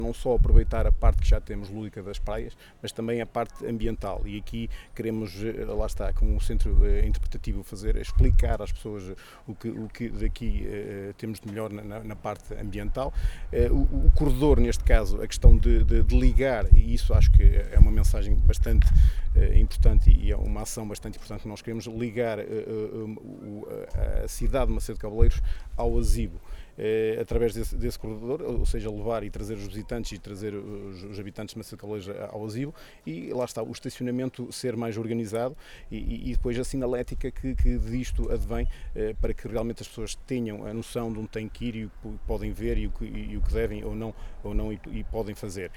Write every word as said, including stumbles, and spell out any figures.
Não só aproveitar a parte que já temos lúdica das praias, mas também a parte ambiental. E aqui queremos, lá está, como o Centro Interpretativo fazer, explicar às pessoas o que, o que daqui uh, temos de melhor na, na parte ambiental. Uh, o, o corredor, neste caso, a questão de, de, de ligar, e isso acho que é uma mensagem bastante uh, importante e é uma ação bastante importante que nós queremos, ligar uh, uh, uh, a cidade de Macedo Cabeleiros ao Azibo. Eh, através desse, desse corredor, ou seja, levar e trazer os visitantes e trazer os, os habitantes de Macedo Cabeleiros ao Azibo, e lá está, o estacionamento ser mais organizado e, e depois a sinalética que, que disto advém, eh, para que realmente as pessoas tenham a noção de onde têm que ir e o que podem ver e o que, e o que devem ou não, ou não e, e podem fazer.